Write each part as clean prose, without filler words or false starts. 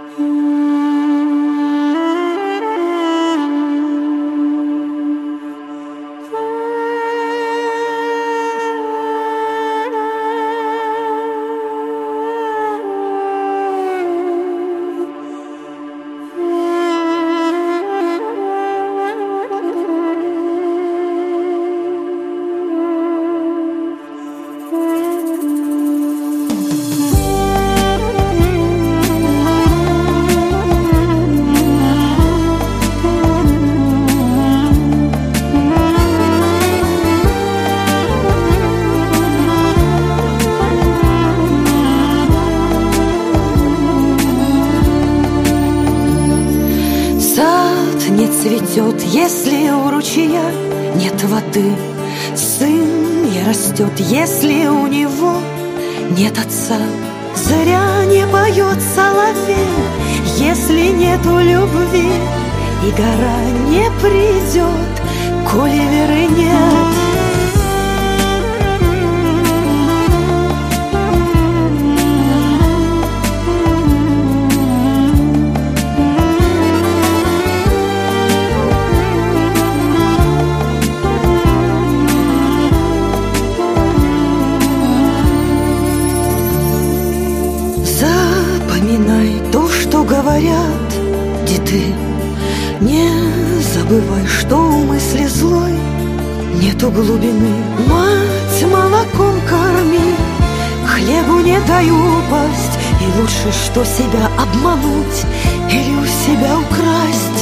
Не цветет, если у ручья нет воды. Сын не растет, если у него нет отца. Заря не поет соловей, если нету любви. И гора не придет, коли веры нет. Запоминай то, что говорят деды. Не забывай, что у мысли злой нету глубины. Мать молоком корми, хлебу не дай упасть. И лучше, что себя обмануть или у себя украсть.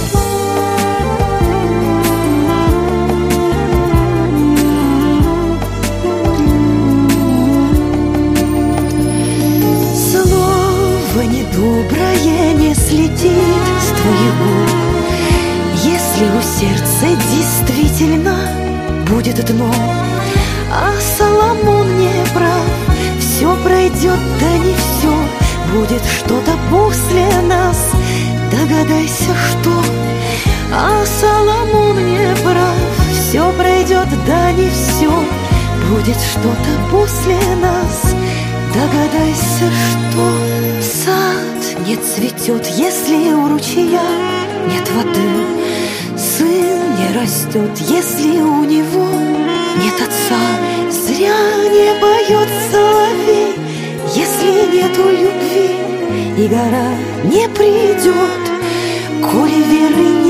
Недоброе не слетит с твоих губ, если у сердца действительно будет дно. А Соломон не прав, все пройдет, да не все. Будет что-то после нас, догадайся, что. А Соломон не прав, все пройдет, да не все. Будет что-то после нас, догадайся, что. Сад не цветет, если у ручья нет воды. Сын не растет, если у него нет отца. Зря не поет соловей, если нету любви. И гора не придет, коли веры нет.